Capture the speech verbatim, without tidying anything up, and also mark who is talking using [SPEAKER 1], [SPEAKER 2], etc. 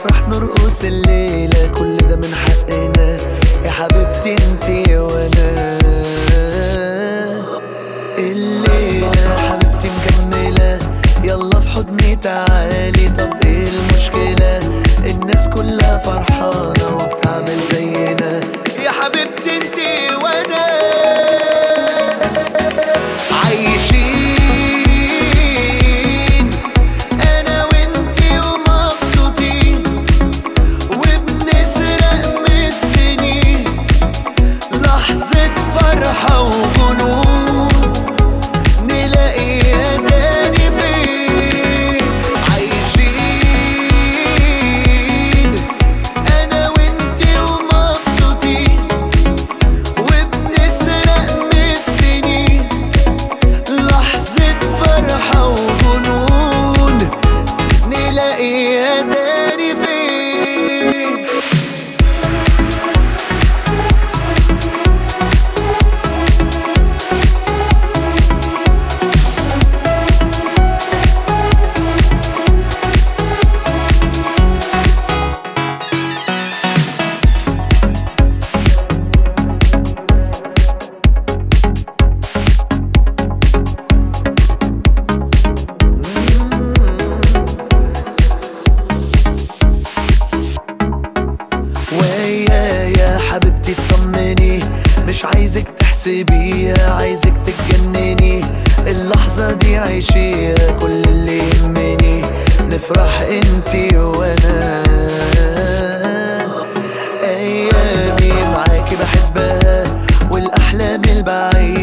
[SPEAKER 1] نفرح نرقص الليلة، كل ده من حقنا يا حبيبتي انتي وانا. الليلة حبيبتي مكملة، يلا في حضني تعالي. طب ايه المشكلة؟ الناس كلها فرحانة وبتعمل زينا يا حبيبتي انتي وانا. عايشين انا وانتي ومبسوطين، وبنسرق من السنين لحظة فرحة وجنون، نلاقيها تاني فين. عايشين انا وانتي ومبسوطين، وبنسرق من السنين لحظة فرحة وجنون، نلاقيها تاني فين. ويا يا حبيبتي اطمني، مش عايزك تحسبيها، عايزك تتجنني. اللحظة دي عيشيها، كل اللي يهمني نفرح انتي وانا. ايامي معاكي بحبها، والاحلام البعيدة